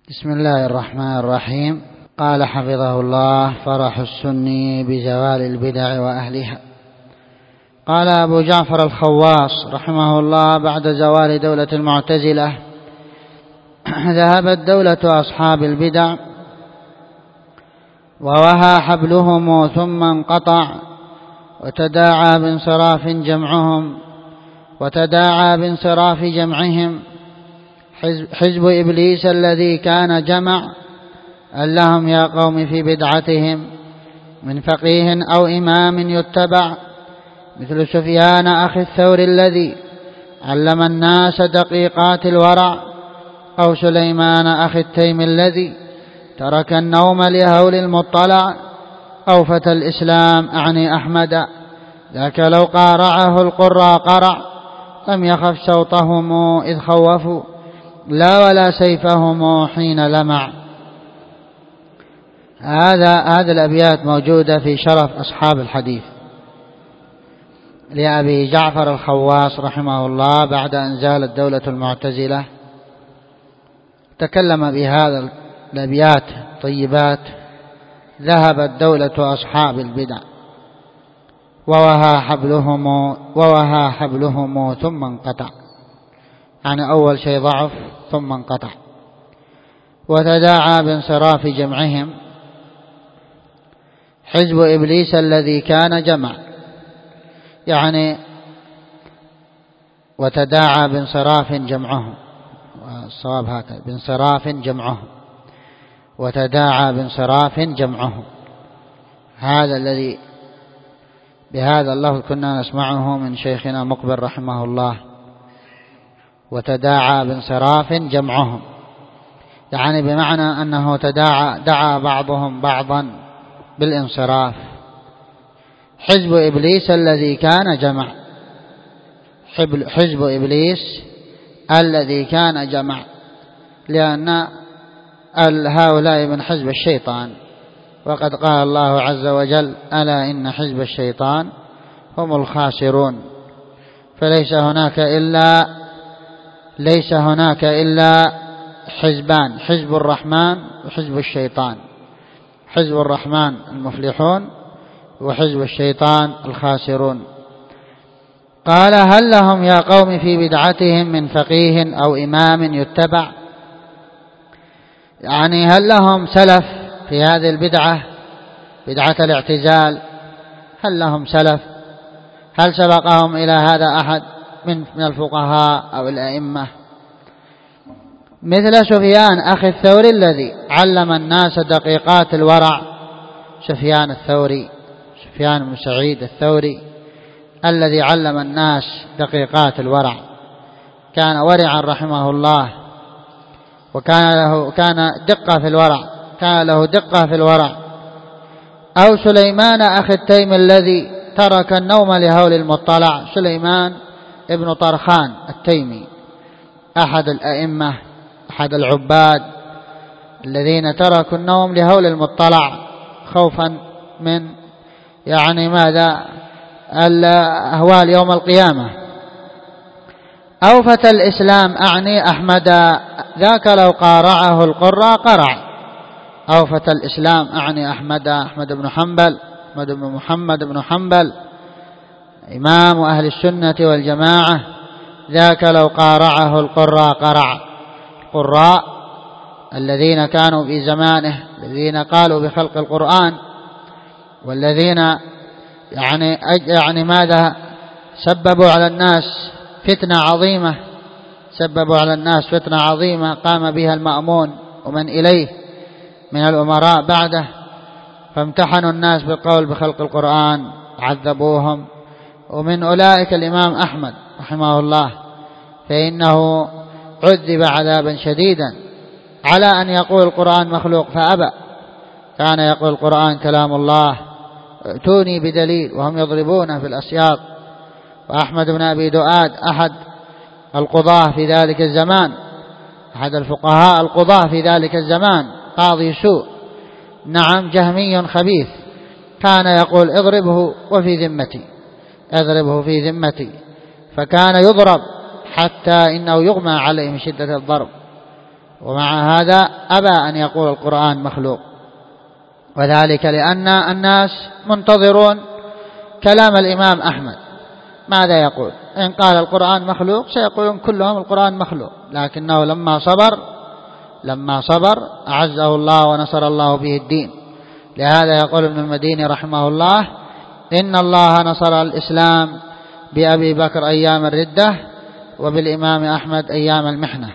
بسم الله الرحمن الرحيم. قال حفظه الله: فرح السني بزوال البدع وأهلها. قال أبو جعفر الخواص رحمه الله: بعد زوال دولة المعتزلة ذهبت دولة أصحاب البدع ووهى حبلهم ثم انقطع، وتداعى بانصراف جمعهم حزب إبليس الذي كان جمع أن لهم يا قوم في بدعتهم من فقيه أو إمام يتبع، مثل سفيان أخي الثوري الذي علم الناس دقيقات الورع، أو سليمان أخي التيم الذي ترك النوم لهول المطلع، أو فتى الإسلام أعني أحمد ذاك لو قارعه القرى قرع، لم يخف صوتهم إذ خوفوا لا ولا سيفهم حين لمع. هذا الأبيات موجودة في شرف أصحاب الحديث لأبي جعفر الخواص رحمه الله بعد أن زالت دولة المعتزلة. تكلم بهذا الأبيات طيبات: ذهبت دولة أصحاب البدع ووهى حبلهم ثم انقطع، يعني أول شيء ضعف ثم انقطع، وتداعى بانصراف جمعهم حزب إبليس الذي كان جمع، يعني وتداعى بانصراف جمعهم، الصواب هكذا بانصراف جمعهم، وتداعى بانصراف جمعهم. هذا الذي بهذا اللفظ كنا نسمعه من شيخنا مقبل رحمه الله: وتداعى بانصراف جمعهم، يعني بمعنى أنه دعا بعضهم بعضا بالانصراف. حزب إبليس الذي كان جمع، حزب إبليس الذي كان جمع، لأن هؤلاء من حزب الشيطان، وقد قال الله عز وجل: ألا إن حزب الشيطان هم الخاسرون. فليس هناك إلا حزبان: حزب الرحمن وحزب الشيطان. حزب الرحمن المفلحون، وحزب الشيطان الخاسرون. قال: هل لهم يا قوم في بدعتهم من فقيه أو إمام يتبع، يعني هل لهم سلف في هذه البدعة، بدعة الاعتزال؟ هل لهم سلف؟ هل سبقهم إلى هذا أحد من الفقهاء أو الأئمة؟ مثل سفيان أخي الثوري الذي علم الناس دقيقات الورع. سفيان الثوري، سفيان بن سعيد الثوري الذي علم الناس دقيقات الورع، كان ورعا رحمه الله، كان له دقة في الورع. أو سليمان أخي التيم الذي ترك النوم لهول المطلع. سليمان ابن طرخان التيمي أحد الأئمة، أحد العباد الذين تركوا النوم لهول المطلع خوفا من أهوال يوم القيامة. أو فتى الإسلام أعني أحمد ذاك لو قارعه القرى قرع. أو فتى الإسلام أعني أحمد بن حنبل، أحمد بن محمد بن حنبل إمام أهل السنة والجماعة، ذاك لو قارعه القرى قرع. القراء الذين كانوا في زمانه، الذين قالوا بخلق القرآن، والذين ماذا سببوا على الناس فتنة عظيمة قام بها المأمون ومن إليه من الأمراء بعده، فامتحنوا الناس بالقول بخلق القرآن عذبوهم. ومن أولئك الإمام أحمد رحمه الله، فإنه عذب عذابا شديدا على أن يقول القرآن مخلوق فأبى، كان يقول القرآن كلام الله، ائتوني بدليل، وهم يضربون في الأسياط. وأحمد بن أبي دؤاد أحد القضاة في ذلك الزمان، أحد الفقهاء القضاة في ذلك الزمان، قاضي سوء، نعم، جهمي خبيث، كان يقول اضربه في ذمتي، فكان يضرب حتى إنه يغمى عليه من شدة الضرب. ومع هذا أبى أن يقول القرآن مخلوق، وذلك لأن الناس منتظرون كلام الإمام أحمد ماذا يقول. إن قال القرآن مخلوق سيقولون كلهم القرآن مخلوق، لكنه لما صبر أعزه الله ونصر الله به الدين. لهذا يقول ابن المديني رحمه الله: إن الله نصر الإسلام بأبي بكر أيام الردة وبالإمام أحمد أيام المحنة.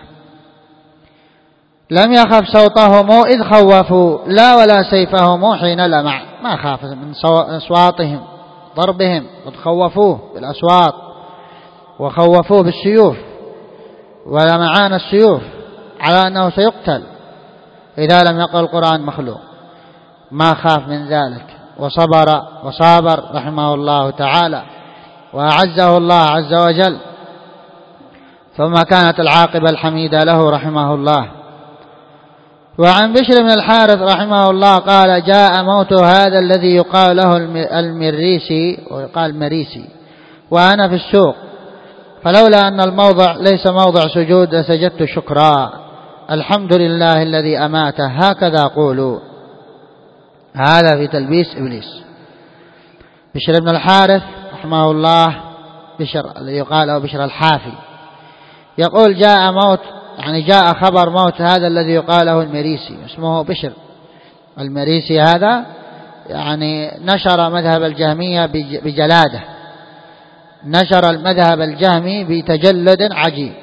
لم يخف صوتهم إذ خوفوا لا ولا سيفهم حين لمع، ما خاف من أصواتهم ضربهم، قد خوفوه بالأصوات وخوفوه بالسيوف ولمعان السيوف على أنه سيقتل إذا لم يقل القرآن مخلوق، ما خاف من ذلك وصابر رحمه الله تعالى وأعزه الله عز وجل. ثم كانت العاقبة الحميدة له رحمه الله. وعن بشر بن الحارث رحمه الله قال: جاء موت هذا الذي يقال له المريسي ويقال مريسي وأنا في السوق، فلولا أن الموضع ليس موضع سجود لسجدت شكرا، الحمد لله الذي أماته هكذا قولوا. هذا في تلبيس إبليس. بشر بن الحارث رحمه الله، بشر الذي يقال له بشر الحافي، يقول جاء موت، يعني جاء خبر موت هذا الذي يقال له المريسي، اسمه بشر المريسي. هذا يعني نشر مذهب الجهمية بجلادة، نشر المذهب الجهمي بتجلد عجيب،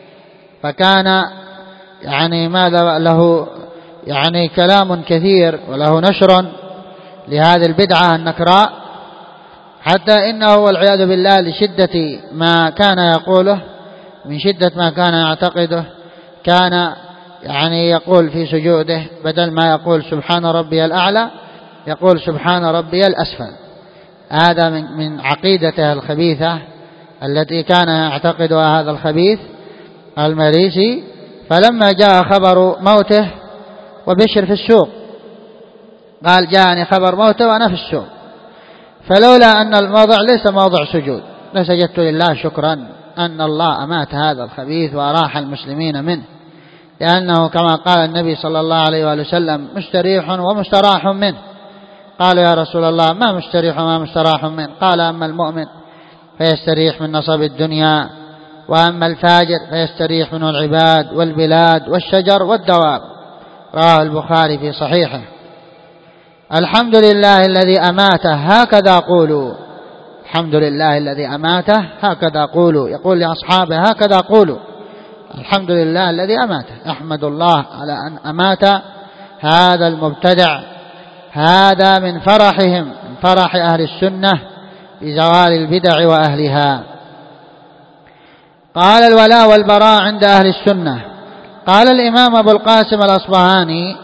فكان يعني ماذا له يعني كلام كثير وله نشر لهذه البدعة النكراء، حتى إنه والعياذ بالله لشدة ما كان يقوله، من شدة ما كان يعتقده، كان يعني يقول في سجوده بدل ما يقول سبحان ربي الأعلى يقول سبحان ربي الأسفل. هذا من عقيدته الخبيثة التي كان يعتقدها هذا الخبيث المريسي. فلما جاء خبر موته وبشر في السوق قال: جاءني خبر موته وأنا في السوق، فلولا أن الموضع ليس موضع سجود لسجدت لله شكرا أن الله أمات هذا الخبيث وأراح المسلمين منه، لأنه كما قال النبي صلى الله عليه وآله وسلم: مستريح ومستراح منه. قالوا: يا رسول الله ما مستريح وما مستراح منه؟ قال: أما المؤمن فيستريح من نصب الدنيا، وأما الفاجر فيستريح منه العباد والبلاد والشجر والدواب. رواه البخاري في صحيحه. الحمد لله الذي أماته هكذا قولوا، الحمد لله الذي أماته هكذا قولوا، يقول لأصحابه هكذا قولوا، الحمد لله الذي أماته، أحمد الله على أن أمات هذا المبتدع. هذا من فرحهم، من فرح أهل السنة بزوال البدع وأهلها. قال: الولاء والبراء عند أهل السنة. قال الإمام أبو القاسم الأصبهاني: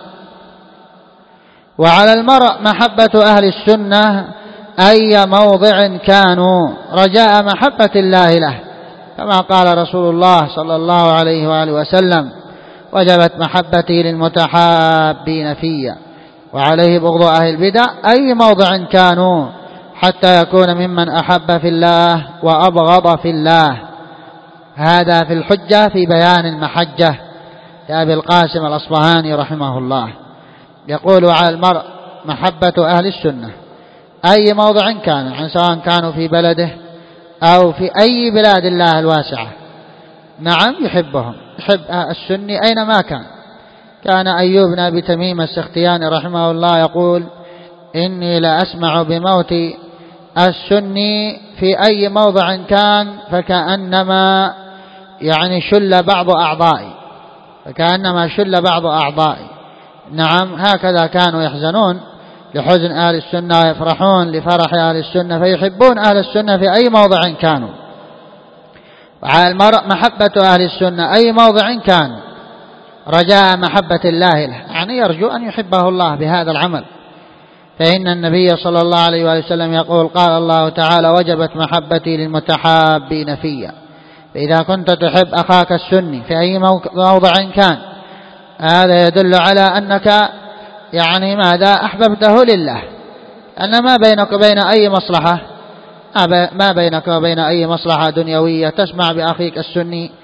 وعلى المرء محبة أهل السنة أي موضع كانوا رجاء محبة الله له، كما قال رسول الله صلى الله عليه وآله وسلم: وجبت محبتي للمتحابين فيا، وعليه بغض أهل البدع أي موضع كانوا، حتى يكون ممن أحب في الله وأبغض في الله. هذا في الحجة في بيان المحجة لأبي القاسم الأصبهاني رحمه الله. يقول: على المرء محبة أهل السنة أي موضع كان، يعني سواء كانوا في بلده أو في أي بلاد الله الواسعة، نعم يحبهم، يحب السني أينما كان. كان أيوب بن أبي تميم السختياني رحمه الله يقول: إني لأسمع بموت السني في أي موضع كان فكأنما يعني شل بعض أعضائي، فكأنما شل بعض أعضائي. نعم هكذا كانوا يحزنون لحزن أهل السنة ويفرحون لفرح أهل السنة، فيحبون أهل السنة في أي موضع كانوا. وعلى المرء محبة أهل السنة أي موضع كان رجاء محبة الله له، يعني يرجو أن يحبه الله بهذا العمل. فإن النبي صلى الله عليه وآله وسلم يقول: قال الله تعالى: وجبت محبتي للمتحابين فيا. فإذا كنت تحب أخاك السني في أي موضع كان، هذا يدل على أنك يعني ماذا أحببته لله، أن ما بينك وبين أي مصلحة، ما بينك وبين أي مصلحة دنيوية تسمع بأخيك السني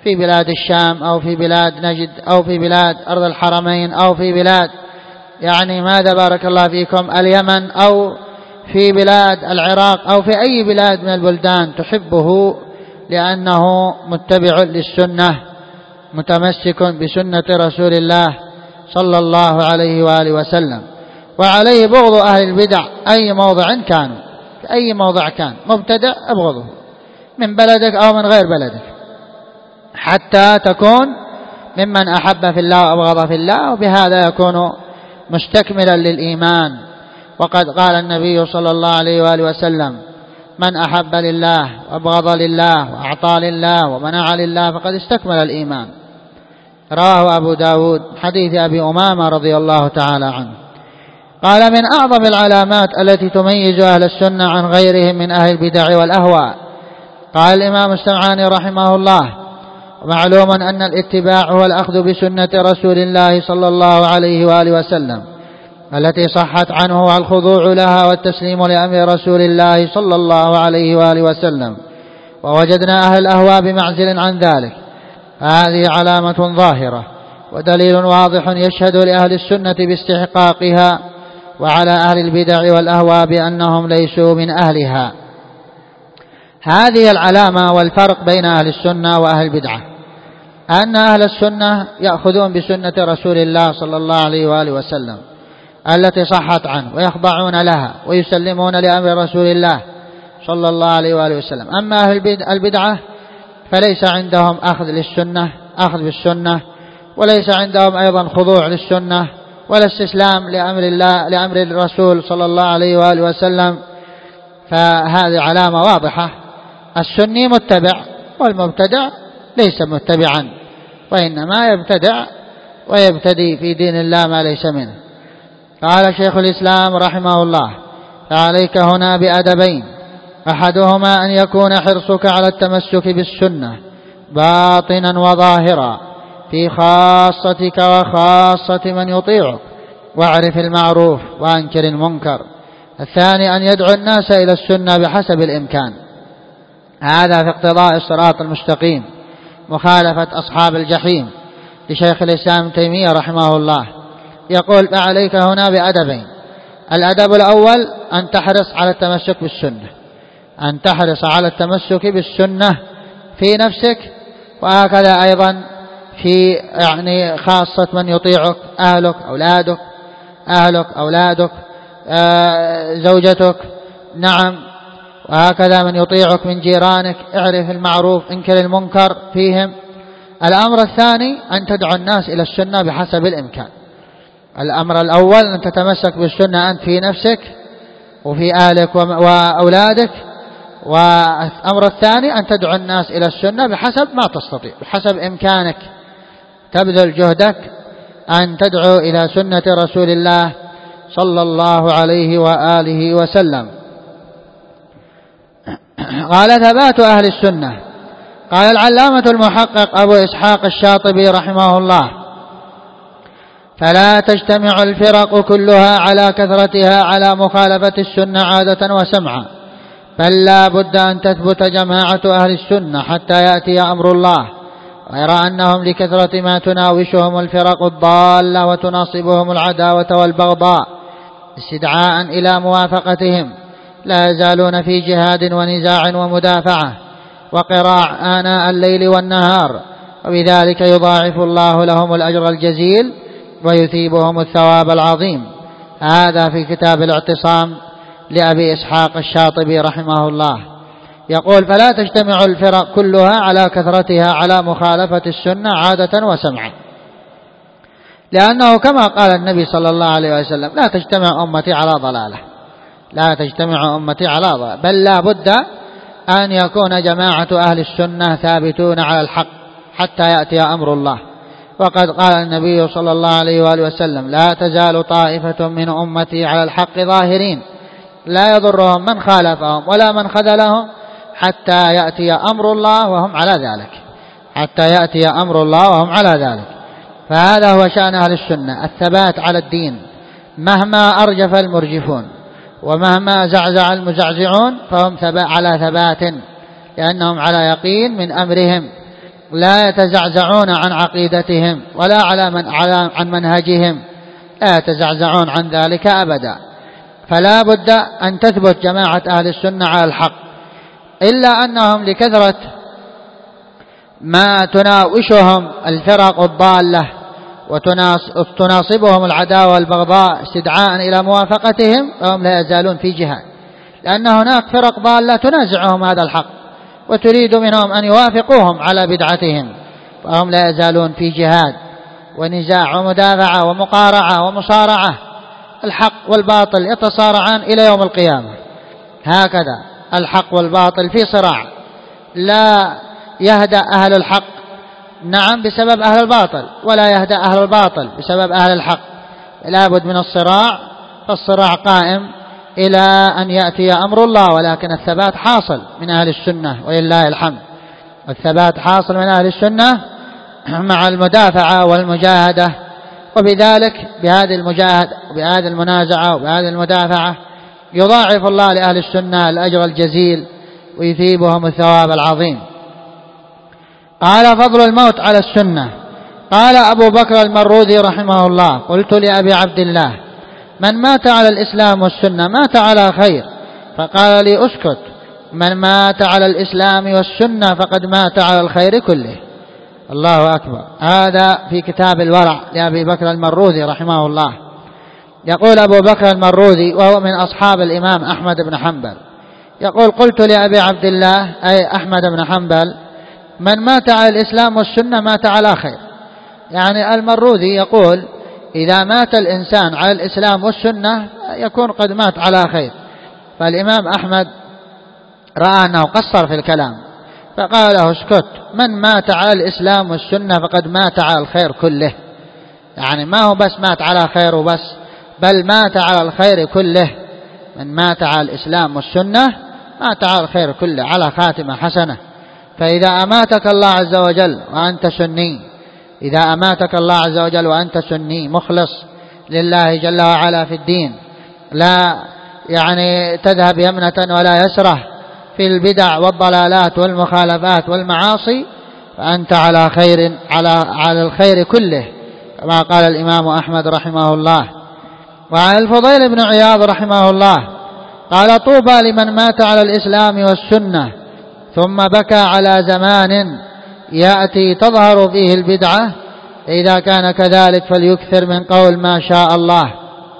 في بلاد الشام أو في بلاد نجد أو في بلاد أرض الحرمين أو في بلاد يعني ماذا بارك الله فيكم اليمن أو في بلاد العراق أو في أي بلاد من البلدان تحبه لأنه متبع للسنة متمسك بسنة رسول الله صلى الله عليه وآله وسلم. وعليه بغض أهل البدع أي موضع كانوا، في أي موضع كان مبتدع أبغضه من بلدك أو من غير بلدك، حتى تكون ممن أحب في الله وأبغض في الله، وبهذا يكون مستكملا للإيمان. وقد قال النبي صلى الله عليه وآله وسلم: من أحب لله وأبغض لله وأعطى لله ومنع لله فقد استكمل الإيمان. رواه أبو داود حديث أبي أمامة رضي الله تعالى عنه. قال: من أعظم العلامات التي تميز أهل السنة عن غيرهم من أهل البدع والأهواء. قال الإمام السمعاني رحمه الله: ومعلوم أن الاتباع هو الأخذ بسنة رسول الله صلى الله عليه وآله وسلم التي صحت عنه الخضوع لها والتسليم لأمر رسول الله صلى الله عليه وآله وسلم، ووجدنا أهل الأهواء بمعزل عن ذلك، هذه علامة ظاهرة ودليل واضح يشهد لأهل السنة باستحقاقها، وعلى أهل البدع والأهواء بأنهم ليسوا من أهلها. هذه العلامة والفرق بين أهل السنة وأهل البدعة، أن أهل السنة يأخذون بسنة رسول الله صلى الله عليه وآله وسلم التي صحت عنه ويخضعون لها ويسلمون لأمر رسول الله صلى الله عليه وآله وسلم. أما أهل البدعة فليس عندهم أخذ بالسنة، وليس عندهم أيضا خضوع للسنة ولا استسلام لأمر الرسول صلى الله عليه وآله وسلم. فهذه علامة واضحة، السني متبع والمبتدع ليس متبعا، وإنما يبتدع ويبتدي في دين الله ما ليس منه. قال شيخ الإسلام رحمه الله: فعليك هنا بأدبين، أحدهما أن يكون حرصك على التمسك بالسنة باطنا وظاهرا في خاصتك وخاصة من يطيعك، واعرف المعروف وأنكر المنكر. الثاني أن يدعو الناس إلى السنة بحسب الإمكان، هذا في اقتضاء الصراط المستقيم، مخالفة أصحاب الجحيم. لشيخ الإسلام تيمية رحمه الله يقول: فعليك هنا بأدبين، الأدب الأول أن تحرص على التمسك بالسنة، أن تحرص على التمسك بالسنة في نفسك، وهكذا أيضا في يعني خاصة من يطيعك، أهلك أولادك زوجتك، نعم، وهكذا من يطيعك من جيرانك، اعرف المعروف انكر المنكر فيهم. الأمر الثاني أن تدعو الناس إلى السنة بحسب الإمكان. الأمر الأول أن تتمسك بالسنة أنت في نفسك وفي أهلك وأولادك، والأمر الثاني أن تدعو الناس إلى السنة بحسب ما تستطيع، بحسب إمكانك، تبذل جهدك أن تدعو إلى سنة رسول الله صلى الله عليه وآله وسلم. قال: ثبات أهل السنة. قال العلامة المحقق أبو إسحاق الشاطبي رحمه الله: فلا تجتمع الفرق كلها على كثرتها على مخالفة السنة عادة وسمعا، بل لا بد أن تثبت جماعة أهل السنة حتى يأتي أمر الله، غير أنهم لكثرة ما تناوشهم الفرق الضالة وتناصبهم العداوة والبغضاء استدعاء إلى موافقتهم لا يزالون في جهاد ونزاع ومدافعة وقراع آناء الليل والنهار، وبذلك يضاعف الله لهم الأجر الجزيل ويثيبهم الثواب العظيم. هذا في كتاب الاعتصام لأبي إسحاق الشاطبي رحمه الله. يقول: فلا تجتمع الفرق كلها على كثرتها على مخالفة السنة عادة وسمعا، لأنه كما قال النبي صلى الله عليه وسلم: لا تجتمع أمتي على ضلالة، لا تجتمع أمتي على ضلالة، بل لا بد أن يكون جماعة أهل السنة ثابتون على الحق حتى يأتي أمر الله. وقد قال النبي صلى الله عليه وآله وسلم: لا تزال طائفة من أمتي على الحق ظاهرين لا يضرهم من خالفهم ولا من خذلهم حتى يأتي أمر الله وهم على ذلك، حتى يأتي أمر الله وهم على ذلك. فهذا هو شأن أهل السنة، الثبات على الدين مهما أرجف المرجفون ومهما زعزع المزعزعون، فهم على ثبات، لأنهم على يقين من أمرهم لا يتزعزعون عن عقيدتهم ولا عن منهجهم، لا يتزعزعون عن ذلك أبدا. فلا بد أن تثبت جماعة أهل السنة على الحق، إلا أنهم لكثرة ما تناوشهم الفرق الضالة وتناصبهم العداوة والبغضاء استدعاء إلى موافقتهم، فهم لا يزالون في جهاد، لأن هناك فرق ضالة تنازعهم هذا الحق وتريد منهم أن يوافقوهم على بدعتهم، فهم لا يزالون في جهاد ونزاع ومدافعة ومقارعة ومصارعة. الحق والباطل يتصارعان إلى يوم القيامة، هكذا الحق والباطل في صراع، لا يهدأ أهل الحق نعم بسبب أهل الباطل، ولا يهدأ أهل الباطل بسبب أهل الحق، لا بد من الصراع، فالصراع قائم إلى أن يأتي أمر الله، ولكن الثبات حاصل من أهل السنة ولله الحمد. الثبات حاصل من أهل السنة مع المدافعة والمجاهدة، وبذلك بهذه المجاهدة وبهذه المنازعة وبهذه المدافعة يضاعف الله لأهل السنة الأجر الجزيل ويثيبهم الثواب العظيم. قال فضل الموت على السنة. قال أبو بكر المروذي رحمه الله: قلت لأبي عبد الله: من مات على الإسلام والسنة مات على خير. فقال لي: اسكت، من مات على الإسلام والسنة فقد مات على الخير كله. الله أكبر. هذا في كتاب الورع لأبي بكر المروذي رحمه الله. يقول أبو بكر المروذي وهو من أصحاب الإمام أحمد بن حنبل، يقول: قلت لأبي عبد الله أي أحمد بن حنبل: من مات على الإسلام والسنة مات على خير. يعني المروذي يقول إذا مات الإنسان على الإسلام والسنة يكون قد مات على خير. فالإمام أحمد رأى أنه قصر في الكلام فقال له: اسكت، من مات على الإسلام والسنة فقد مات على الخير كله. يعني ما هو بس مات على خير وبس، بل مات على الخير كله. من مات على الإسلام والسنة مات على الخير كله، على خاتمة حسنة. فإذا أماتك الله عز وجل وأنت سني، إذا أماتك الله عز وجل وأنت سني مخلص لله جل وعلا في الدين، لا يعني تذهب يمنة ولا يسرة في البدع والضلالات والمخالفات والمعاصي، فأنت على خير، على الخير كله، كما قال الإمام أحمد رحمه الله. وعن الفضيل بن عياض رحمه الله قال: طوبى لمن مات على الإسلام والسنة ثم بكى على زمان يأتي تظهر فيه البدعة، إذا كان كذلك فليكثر من قول ما شاء الله.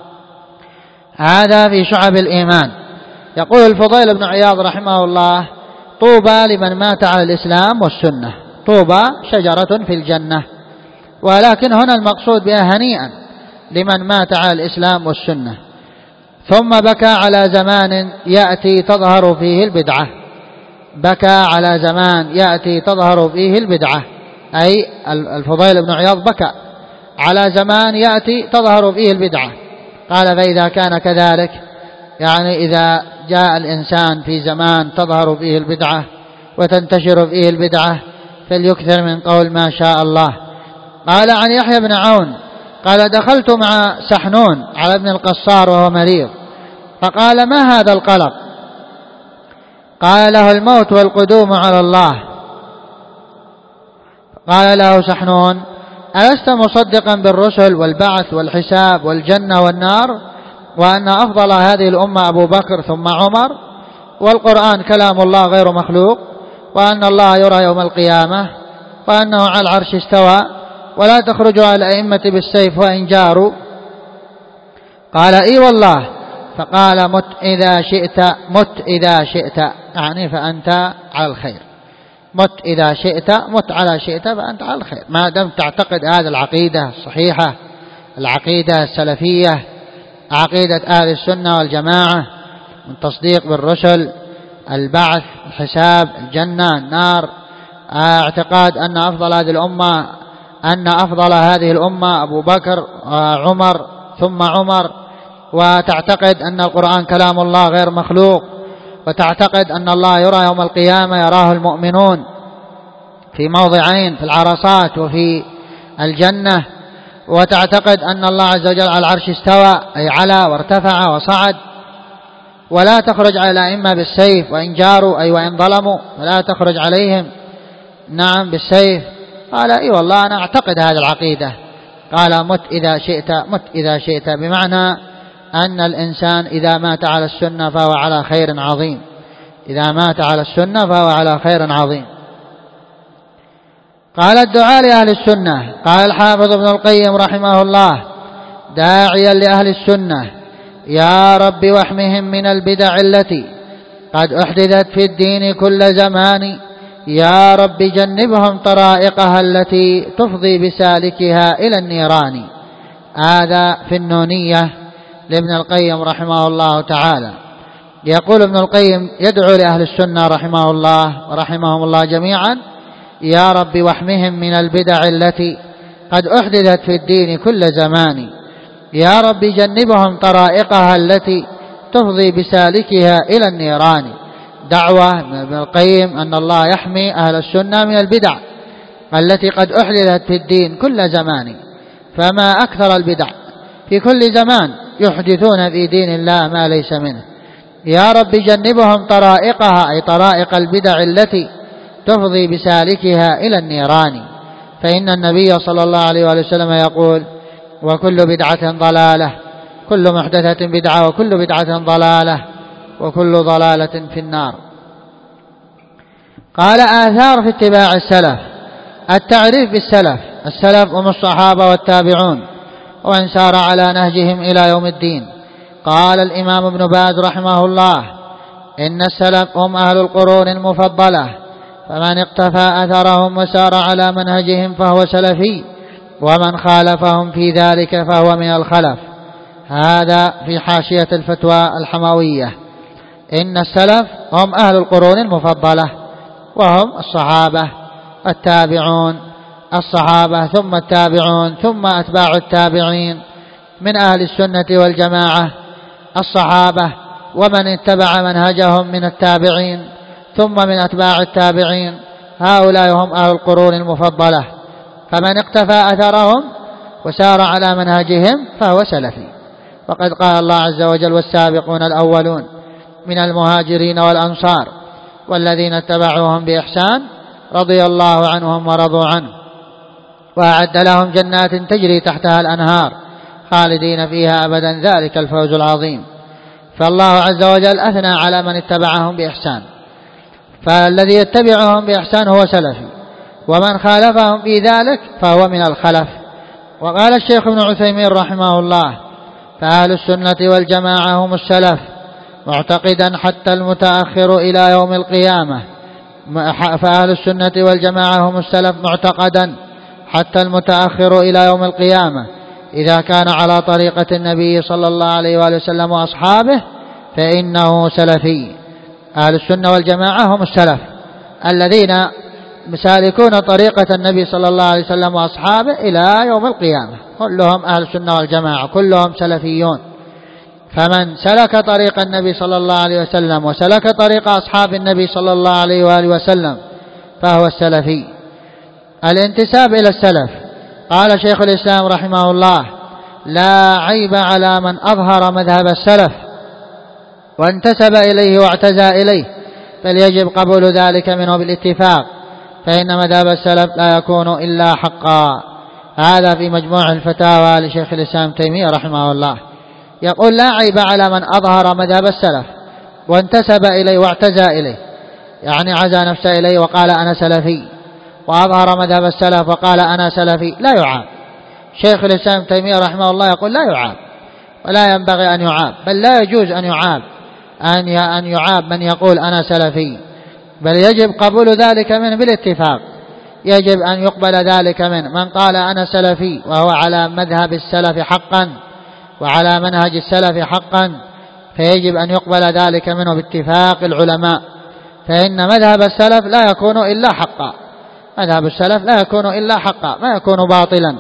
هذا في شعب الإيمان. يقول الفضيل بن عياض رحمه الله: طوبى لمن مات على الإسلام والسنة. طوبى شجرة في الجنة، ولكن هنا المقصود بها هنيئا لمن مات على الإسلام والسنة ثم بكى على زمان يأتي تظهر فيه البدعة. بكى على زمان يأتي تظهر فيه البدعة، أي الفضيل بن عياض بكى على زمان يأتي تظهر فيه البدعة. قال: فإذا كان كذلك، يعني إذا جاء الإنسان في زمان تظهر فيه البدعة وتنتشر فيه البدعة فليكثر من قول ما شاء الله. قال عن يحيى بن عون قال: دخلت مع سحنون على ابن القصار وهو مريض، فقال: ما هذا القلق؟ قال له: الموت والقدوم على الله. قال له سحنون: ألست مصدقا بالرسل والبعث والحساب والجنة والنار، وأن أفضل هذه الأمة أبو بكر ثم عمر، والقرآن كلام الله غير مخلوق، وأن الله يرى يوم القيامة، وأنه على العرش استوى، ولا تخرج على الأئمة بالسيف وإن جاروا؟ قال: إي والله. فقال: مت إذا شئت، مت إذا شئت، يعني فأنت على الخير. مت إذا شئت، مت على شئت، فأنت على الخير، ما دمت تعتقد هذه العقيدة الصحيحة، العقيدة السلفية، عقيدة أهل السنة والجماعة من تصديق بالرسل، البعث، الحساب، الجنة، النار، اعتقاد أن أفضل هذه الأمة أبو بكر وعمر ثم عمر، وتعتقد أن القرآن كلام الله غير مخلوق، وتعتقد أن الله يرى يوم القيامة، يراه المؤمنون في موضعين، في العرصات وفي الجنة، وتعتقد أن الله عز وجل على العرش استوى، أي على وارتفع وصعد، ولا تخرج على الأئمة بالسيف وإن جاروا، أي وإن ظلموا فلا تخرج عليهم، نعم بالسيف. قال اي والله أنا أعتقد هذه العقيدة. قال مت إذا شئت، مت إذا شئت، بمعنى أن الإنسان إذا مات على السنة فهو على خير عظيم، إذا مات على السنة فهو على خير عظيم. قال الدعاء لأهل السنة. قال الحافظ ابن القيم رحمه الله داعيا لأهل السنة: يا رب واحمهم من البدع التي قد أحدثت في الدين كل زمان، يا رب جنبهم طرائقها التي تفضي بسالكها إلى النيران. هذا في النونية لابن القيم رحمه الله تعالى. يقول ابن القيم يدعو لأهل السنة رحمه الله ورحمهم الله جميعا: يا رب واحمهم من البدع التي قد أحدثت في الدين كل زمان، يا رب جنبهم طرائقها التي تفضي بسالكها إلى النيران. دعوة من ابن القيم أن الله يحمي أهل السنة من البدع التي قد أحدثت في الدين كل زمان، فما أكثر البدع في كل زمان يحدثون في دين الله ما ليس منه. يا رب جنبهم طرائقها، أي طرائق البدع التي تفضي بسالكها إلى النيران. فإن النبي صلى الله عليه وسلم يقول: وكل بدعة ضلالة، كل محدثة بدعة، وكل بدعة ضلالة، وكل ضلالة في النار. قال آثار في اتباع السلف. التعريف بالسلف: السلف هم الصحابة والتابعون ومن سار على نهجهم إلى يوم الدين. قال الإمام ابن باز رحمه الله: إن السلف هم أهل القرون المفضلة، فمن اقتفى أثرهم وسار على منهجهم فهو سلفي، ومن خالفهم في ذلك فهو من الخلف. هذا في حاشية الفتوى الحموية. إن السلف هم أهل القرون المفضلة، وهم الصحابة التابعون، الصحابة ثم التابعون ثم أتباع التابعين من أهل السنة والجماعة، الصحابة ومن اتبع منهجهم من التابعين ثم من أتباع التابعين، هؤلاء هم أهل القرون المفضلة. فمن اقتفى أثرهم وسار على منهجهم فهو سلفي. وقد قال الله عز وجل: والسابقون الأولون من المهاجرين والأنصار والذين اتبعوهم بإحسان رضي الله عنهم ورضوا عنه، وأعد لهم جنات تجري تحتها الأنهار خالدين فيها أبدا، ذلك الفوز العظيم. فالله عز وجل أثنى على من اتبعهم بإحسان، فالذي يتبعهم بإحسان هو سلفي، ومن خالفهم في ذلك فهو من الخلف. وقال الشيخ ابن عثيمين رحمه الله: فأهل السنة والجماعة هم السلف، معتقدا حتى المتأخر إلى يوم القيامة. فأهل السنة والجماعة هم السلف معتقدا حتى المتأخر إلى يوم القيامة، إذا كان على طريقة النبي صلى الله عليه وآله وسلم وأصحابه فإنه سلفي. أهل السنة والجماعة هم السلف الذين مسالكون طريقة النبي صلى الله عليه وسلم وأصحابه إلى يوم القيامة، كلهم أهل السنة والجماعة، كلهم سلفيون. فمن سلك طريق النبي صلى الله عليه وسلم وسلك طريق أصحاب النبي صلى الله عليه وآله وسلم فهو السلفي. الانتساب إلى السلف. قال شيخ الإسلام رحمه الله: لا عيب على من أظهر مذهب السلف وانتسب إليه واعتزى إليه، بل يجب قبول ذلك منه بالاتفاق، فإن مذهب السلف لا يكون إلا حقا. هذا في مجموع الفتاوى لشيخ الإسلام تيمية رحمه الله. يقول: لا عيب على من أظهر مذهب السلف وانتسب إليه واعتزى إليه، يعني عزى نفسه إليه وقال أنا سلفي، وأظهر مذهب السلف وقال أنا سلفي، لا يعاب. شيخ الإسلام تيمية رحمه الله يقول: لا يعاب، ولا ينبغي أن يعاب، بل لا يجوز أن يعاب، أن يعاب من يقول أنا سلفي، بل يجب قبول ذلك منه بالاتفاق. يجب أن يقبل ذلك منه. من قال أنا سلفي وهو على مذهب السلف حقا وعلى منهج السلف حقا، فيجب أن يقبل ذلك منه باتفاق العلماء، فإن مذهب السلف لا يكون إلا حقا، مذهب السلف لا يكون إلا حقا، ما يكون باطلا.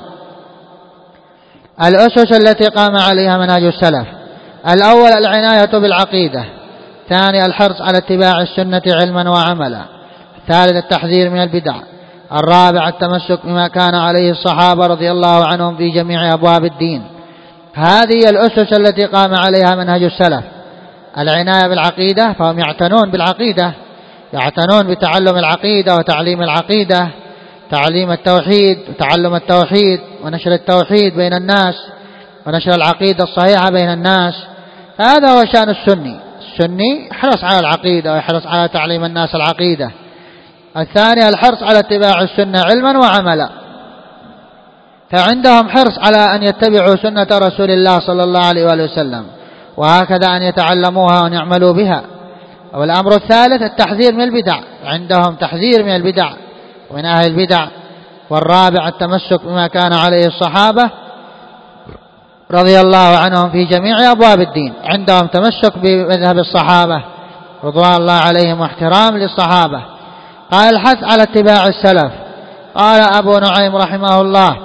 الأسس التي قام عليها منهج السلف: الأول العناية بالعقيدة، ثاني الحرص على اتباع السنة علما وعملا، ثالث التحذير من البدع، الرابع التمسك بما كان عليه الصحابة رضي الله عنهم في جميع أبواب الدين. هذه الأسس التي قام عليها منهج السلف. العناية بالعقيدة، فهم يعتنون بالعقيدة، يعتنون بتعلم العقيدة وتعليم العقيدة، تعليم التوحيد وتعلم التوحيد ونشر التوحيد بين الناس ونشر العقيدة الصحيحة بين الناس. هذا هو شأن السني. السني يحرص على العقيدة ويحرص على تعليم الناس العقيدة. الثاني الحرص على اتباع السنة علما وعملا، فعندهم حرص على أن يتبعوا سنة رسول الله صلى الله عليه وآله وسلم، وهكذا أن يتعلموها وأن يعملوا بها. والأمر الثالث التحذير من البدع، عندهم تحذير من البدع ومن أهل البدع. والرابع التمسك بما كان عليه الصحابة رضي الله عنهم في جميع أبواب الدين، عندهم تمسك بمذهب الصحابة رضوان الله عليهم واحترام للصحابة. قال الحث على اتباع السلف. قال أبو نعيم رحمه الله: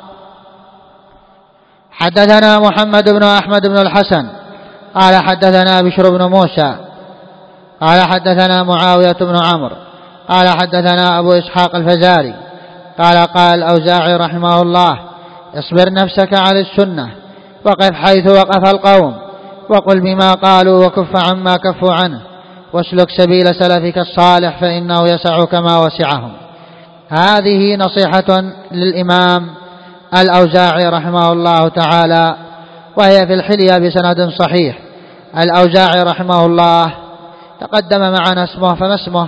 حدثنا محمد بن أحمد بن الحسن قال حدثنا بشر بن موسى قال حدثنا معاوية بن عمرو قال حدثنا أبو إسحاق الفزاري قال الأوزاعي رحمه الله: اصبر نفسك على السنة وقف حيث وقف القوم وقل بما قالوا وكف عما كفوا عنه واسلك سبيل سلفك الصالح فإنه يسعك ما وسعهم. هذه نصيحة للإمام الأوزاعي رحمه الله تعالى، وهي في الحلية بسند صحيح. الأوزاعي رحمه الله تقدم معنا اسمه، فما اسمه؟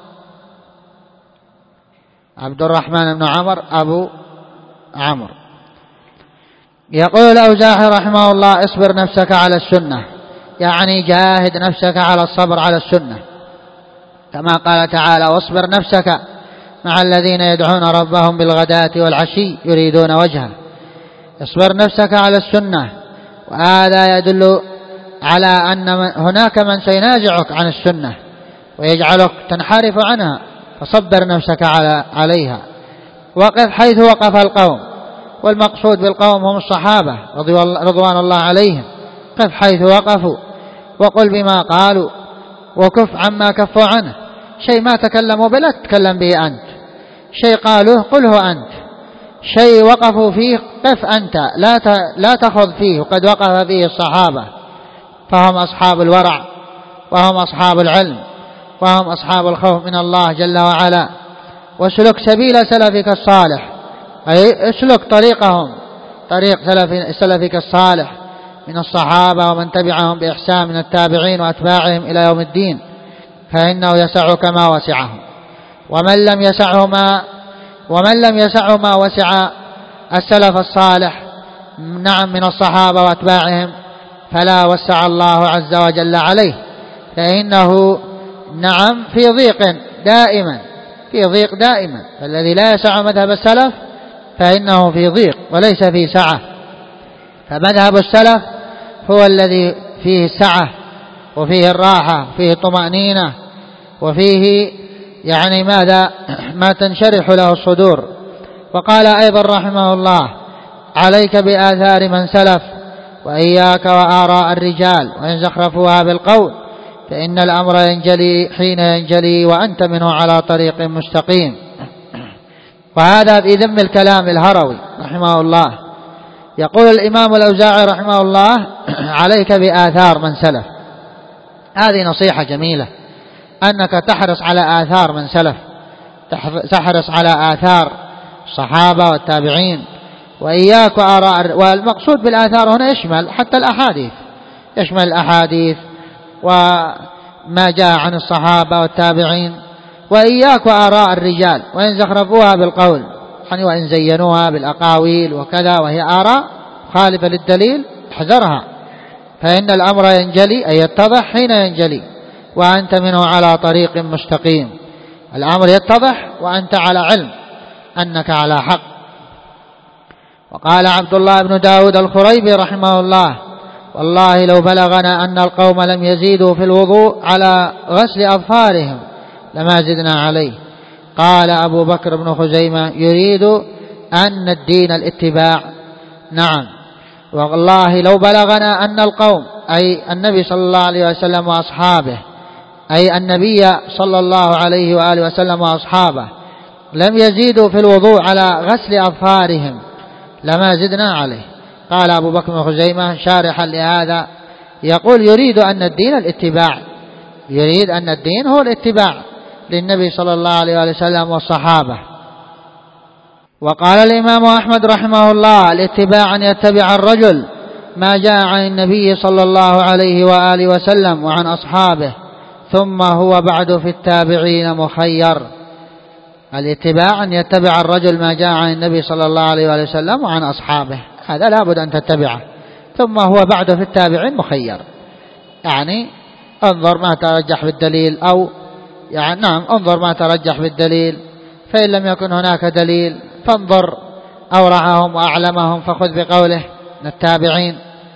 عبد الرحمن بن عمرو أبو عمرو. يقول الأوزاعي رحمه الله: اصبر نفسك على السنة، يعني جاهد نفسك على الصبر على السنة، كما قال تعالى: واصبر نفسك مع الذين يدعون ربهم بالغداة والعشي يريدون وجهه. اصبر نفسك على السنة، وهذا يدل على أن هناك من سينازعك عن السنة ويجعلك تنحرف عنها، فصبر نفسك عليها. وقف حيث وقف القوم، والمقصود بالقوم هم الصحابة رضوان الله عليهم. قف حيث وقفوا وقل بما قالوا وكف عما كفوا عنه. شيء ما تكلموا به لا تتكلم به أنت، شيء قالوه قله أنت، شيء وقفوا فيه قف أنت، لا تخض فيه، وقد وقف فيه الصحابة، فهم أصحاب الورع وهم أصحاب العلم وهم أصحاب الخوف من الله جل وعلا. واسلك سبيل سلفك الصالح، أي اسلك طريقهم، طريق سلفك الصالح من الصحابة ومن تبعهم بإحسان من التابعين وأتباعهم إلى يوم الدين، فإنه يسعك ما وسعهم. ومن لم يسعه ما وسع السلف الصالح نعم من الصحابة وأتباعهم فلا وسع الله عز وجل عليه، فإنه نعم في ضيق دائما. فالذي لا يسع مذهب السلف فإنه في ضيق وليس في سعة. فمذهب السلف هو الذي فيه السعة وفيه الراحة، فيه طمأنينة، وفيه يعني ما تنشرح له الصدور. وقال أيضا رحمه الله: عليك بآثار من سلف وإياك وآراء الرجال وإن زخرفوها بالقول، فإن الأمر ينجلي حين ينجلي وأنت منه على طريق مستقيم. وهذا في ذم الكلام الهروي رحمه الله. يقول الإمام الأوزاعي رحمه الله: عليك بآثار من سلف. هذه نصيحة جميلة، أنك تحرص على آثار من سلف، تحرص على آثار الصحابة والتابعين، وإياك وآراء. والمقصود بالآثار هنا يشمل حتى الأحاديث، يشمل الأحاديث وما جاء عن الصحابة والتابعين. وإياك وآراء الرجال وإن زخرفوها بالقول، يعني وإن زينوها بالأقاويل وكذا وهي آراء خالفة للدليل احذرها، فإن الأمر ينجلي أي يتضح حين ينجلي وأنت منه على طريق مستقيم. الأمر يتضح وأنت على علم أنك على حق. وقال عبد الله بن داود الخريبي رحمه الله: والله لو بلغنا أن القوم لم يزيدوا في الوضوء على غسل أظفارهم لما زدنا عليه. قال أبو بكر بن خزيمة: يريد أن الدين الاتباع. نعم، والله لو بلغنا أن القوم أي النبي صلى الله عليه وسلم وأصحابه، أي النبي صلى الله عليه وآله وسلم وأصحابه لم يزيدوا في الوضوء على غسل أظفارهم لما زدنا عليه. قال أبو بكر بن خزيمة شارحا لهذا يقول: يريد أن الدين الاتباع، يريد أن الدين هو الاتباع، للنبي صلى الله عليه وسلم والصحابة. وقال الإمام أحمد رحمه الله: الاتباع أن يتبع الرجل ما جاء عن النبي صلى الله عليه وآله وسلم وعن أصحابه، ثم هو بعد في التابعين مخير. الاتباع أن يتبع الرجل ما جاء عن النبي صلى الله عليه وآله وسلم وعن أصحابه، هذا لابد أن تتبعه. ثم هو بعد في التابعين مخير، يعني انظر ما ترجح بالدليل، أو يعني نعم انظر ما ترجح بالدليل، فإن لم يكن هناك دليل فانظر أورعهم وأعلمهم فخذ بقوله من التابعين.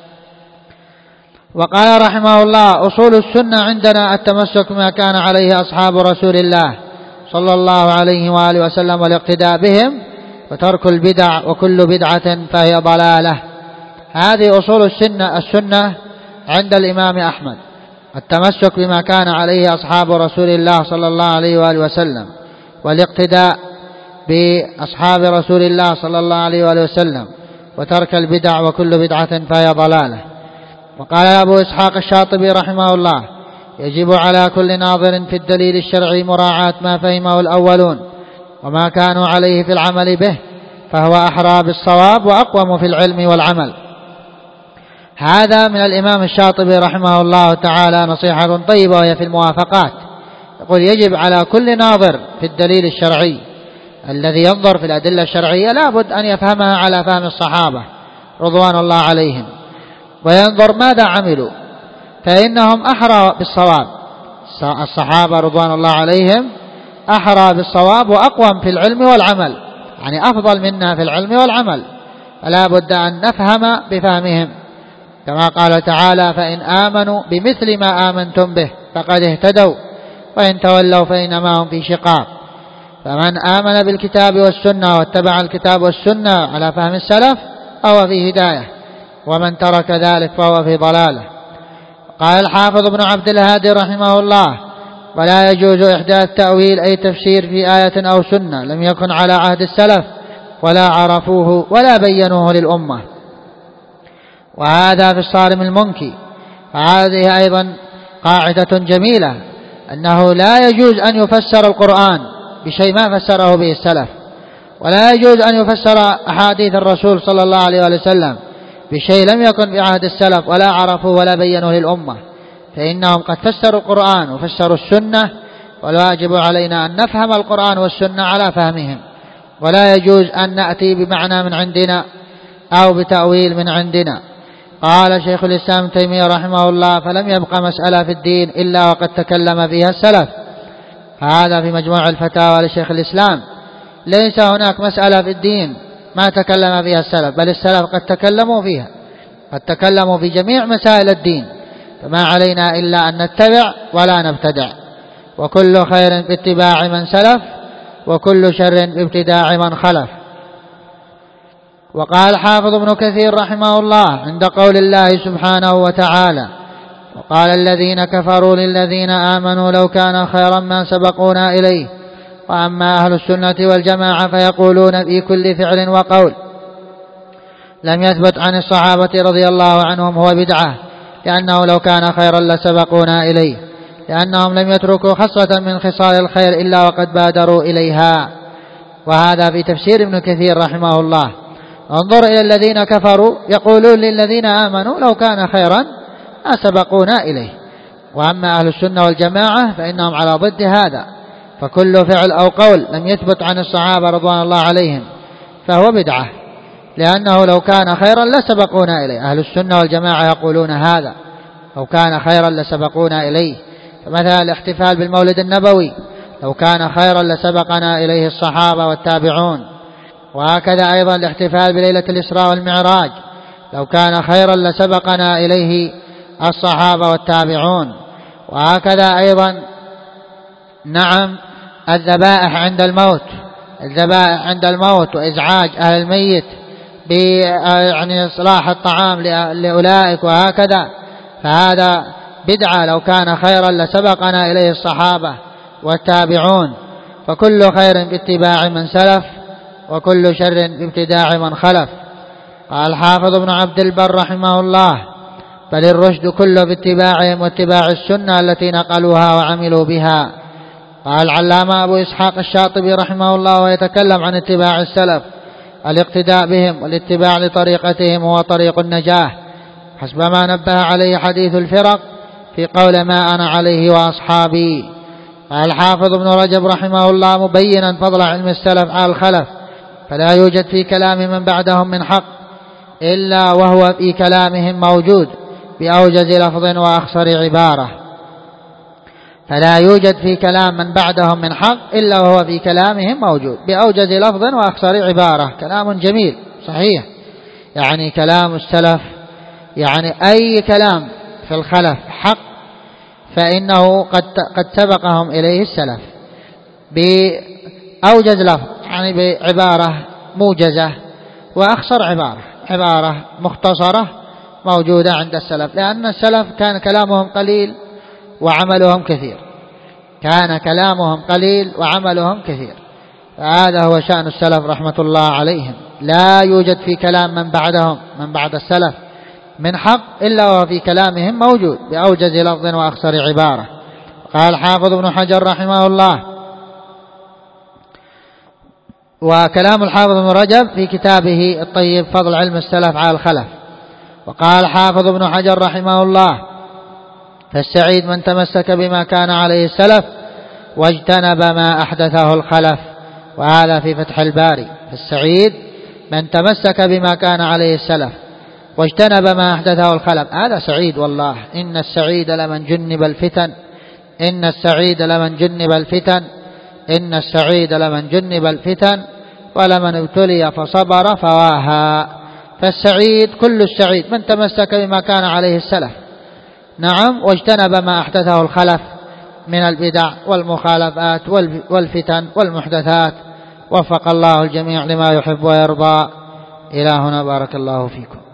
وقال رحمه الله: أصول السنة عندنا التمسك بما كان عليه أصحاب رسول الله صلى الله عليه وآله وسلم والاقتداء بهم، وترك البدع، وكل بدعة فهي ضلالة. هذه أصول السنة عند الإمام أحمد: التمسك بما كان عليه أصحاب رسول الله صلى الله عليه وآله وسلم، والاقتداء بأصحاب رسول الله صلى الله عليه وآله وسلم، وترك البدع، وكل بدعة فهي ضلالة. وقال أبو إسحاق الشاطبي رحمه الله: يجب على كل ناظر في الدليل الشرعي مراعاة ما فهمه الأولون وما كانوا عليه في العمل به، فهو أحرى بالصواب وأقوم في العلم والعمل. هذا من الإمام الشاطبي رحمه الله تعالى نصيحة طيبة، وهي في الموافقات. يقول: يجب على كل ناظر في الدليل الشرعي، الذي ينظر في الأدلة الشرعية لابد أن يفهمها على فهم الصحابة رضوان الله عليهم، وينظر ماذا عملوا، فإنهم أحرى بالصواب. الصحابة رضوان الله عليهم أحرى بالصواب وأقوم في العلم والعمل، يعني أفضل منا في العلم والعمل، فلا بد أن نفهم بفهمهم، كما قال تعالى: فإن آمنوا بمثل ما آمنتم به فقد اهتدوا وإن تولوا فإنما هم في شقاق. فمن آمن بالكتاب والسنة واتبع الكتاب والسنة على فهم السلف فهو في هداية، ومن ترك ذلك فهو في ضلالة. قال الحافظ ابن عبد الهادي رحمه الله: ولا يجوز إحداث تأويل أي تفسير في آية أو سنة لم يكن على عهد السلف ولا عرفوه ولا بينوه للأمة. وهذا في الصارم المنكي. فهذه أيضا قاعدة جميلة، أنه لا يجوز أن يفسر القرآن بشيء ما فسره به السلف، ولا يجوز أن يفسر أحاديث الرسول صلى الله عليه وسلم بشيء لم يكن في عهد السلف ولا عرفوا ولا بينوا للأمة، فإنهم قد فسروا القرآن وفسروا السنة، والواجب علينا أن نفهم القرآن والسنة على فهمهم، ولا يجوز أن نأتي بمعنى من عندنا أو بتأويل من عندنا. قال شيخ الإسلام ابن تيمية رحمه الله: فلم يبق مسألة في الدين إلا وقد تكلم فيها السلف. هذا في مجموع الفتاوى لشيخ الإسلام: ليس هناك مسألة في الدين ما تكلم فيها السلف، بل السلف قد تكلموا فيها، قد تكلموا في جميع مسائل الدين، فما علينا إلا أن نتبع ولا نبتدع، وكل خير باتباع من سلف، وكل شر بابتداع من خلف. وقال حافظ ابن كثير رحمه الله عند قول الله سبحانه وتعالى: وقال الذين كفروا للذين آمنوا لو كان خيرا ما سبقونا إليه. وأما أهل السنة والجماعة فيقولون في كل فعل وقول لم يثبت عن الصحابة رضي الله عنهم هو بدعة، لأنه لو كان خيرا لسبقونا إليه، لأنهم لم يتركوا خصلة من خصال الخير إلا وقد بادروا إليها. وهذا في تفسير ابن كثير رحمه الله: انظر إلى الذين كفروا يقولون للذين آمنوا لو كان خيرا ما سبقونا إليه. وأما أهل السنة والجماعة فإنهم على ضد هذا، فكل فعل أو قول لم يثبت عن الصحابة رضوان الله عليهم فهو بدعة، لأنه لو كان خيرا لسبقونا إليه. أهل السنة والجماعة يقولون هذا: لو كان خيرا لسبقونا إليه. فمثلا الاحتفال بالمولد النبوي: لو كان خيرا لسبقنا إليه الصحابة والتابعون. وهكذا أيضا الاحتفال بليلة الإسراء والمعراج: لو كان خيرا لسبقنا إليه الصحابة والتابعون. وهكذا أيضا نعم الذبائح عند الموت، الذبائح عند الموت وإزعاج أهل الميت يعني إصلاح الطعام لأولئك، وهكذا، فهذا بدعة لو كان خيرا لسبقنا إليه الصحابة والتابعون. فكل خير باتباع من سلف، وكل شر بابتداع من خلف. قال الحافظ ابن عبد البر رحمه الله: بل الرشد كله باتباعهم واتباع السنة التي نقلوها وعملوا بها. قال العلامة أبو إسحاق الشاطبي رحمه الله ويتكلم عن اتباع السلف: الاقتداء بهم والاتباع لطريقتهم هو طريق النجاة، حسب ما نبه عليه حديث الفرق في قول ما أنا عليه وأصحابي. قال الحافظ ابن رجب رحمه الله مبينا فضل علم السلف على الخلف: فلا يوجد في كلام من بعدهم من حق إلا وهو في كلامهم موجود بأوجز لفظ وأخصر عبارة. فلا يوجد في كلام من بعدهم من حق إلا وهو في كلامهم موجود بأوجز لفظ وأخصر عبارة. كلام جميل صحيح، يعني كلام السلف، يعني أي كلام في الخلف حق فإنه قد سبقهم إليه السلف بأوجز لفظ، يعني بعبارة موجزة، وأخصر عبارة مختصرة موجودة عند السلف، لأن السلف كان كلامهم قليل وعملهم كثير، فهذا هو شأن السلف رحمة الله عليهم. لا يوجد في كلام من بعدهم من بعد السلف من حق إلا وهو في كلامهم موجود بأوجز لفظ وأخصر عبارة. قال حافظ ابن حجر رحمه الله: وكلام الحافظ ابن رجب في كتابه الطيب فضل علم السلف على الخلف. وقال حافظ ابن حجر رحمه الله: فالسعيد من تمسك بما كان عليه السلف واجتنب ما أحدثه الخلف. وهذا في فتح الباري: فالسعيد من تمسك بما كان عليه السلف واجتنب ما أحدثه الخلف. هذا سعيد والله. إن السعيد لمن جنب الفتن ولمن ابتلي فصبر فواها. فالسعيد كل السعيد من تمسك بما كان عليه السلف، نعم، واجتنب ما أحدثه الخلف من البدع والمخالفات والفتن والمحدثات. وفق الله الجميع لما يحب ويرضى. إلى هنا بارك الله فيكم.